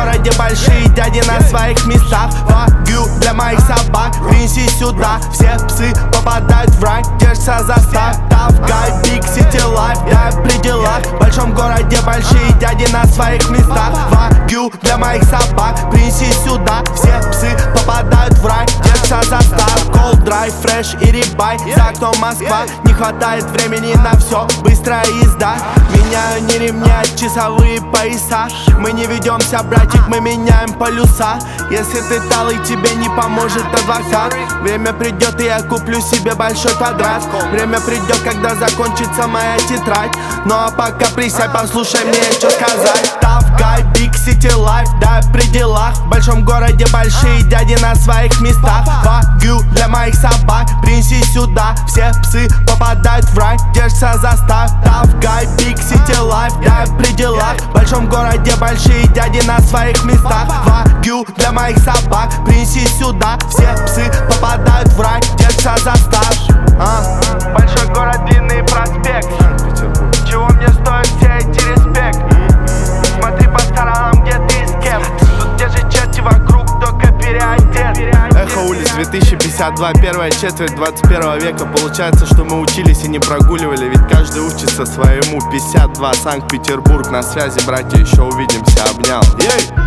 городе большие дяди на своих местах. Вагю для моих собак, принеси сюда. Все псы попадают в рай, держится застав. Тавгай, Big City Life, да, при делах. В большом городе большие дяди на своих местах. Вагю для моих собак, принеси сюда. Все псы попадают в рай, держится застав. Cold Drive, Fresh и Рибай, за окном Москва. Не хватает времени на все, быстрая езда. Меняю не ремни, а часовые пояса. Мы не ведемся, братик, мы меняем полюса. Если ты талый, тебе не поможет адвокат. Время придет, и я куплю себе большой квадрат. Время придет, когда закончится моя тетрадь. Ну а пока присядь, послушай мне, что сказать. Tough guy, Big City Life, да, при делах. В большом городе большие дяди на своих местах. Вагю для моих собак, принеси сюда. Все псы попадают в рай, держится застав. Tough guy, Big City Life, да, при делах. В большом городе большие дяди на своих местах. Вагю для моих собак, принеси сюда. Все псы попадают в рай, держится застав. Большой город, длинный проспект. Чего мне стоят все эти респект? Смотри по сторонам, где ты и с кем. Тут те же черти вокруг, только переодет. Эхо улиц 2052, первая четверть 21 века. Получается, что мы учились и не прогуливали, ведь каждый учится своему. 52, Санкт-Петербург, на связи, братья, еще увидимся, обнял. Ей!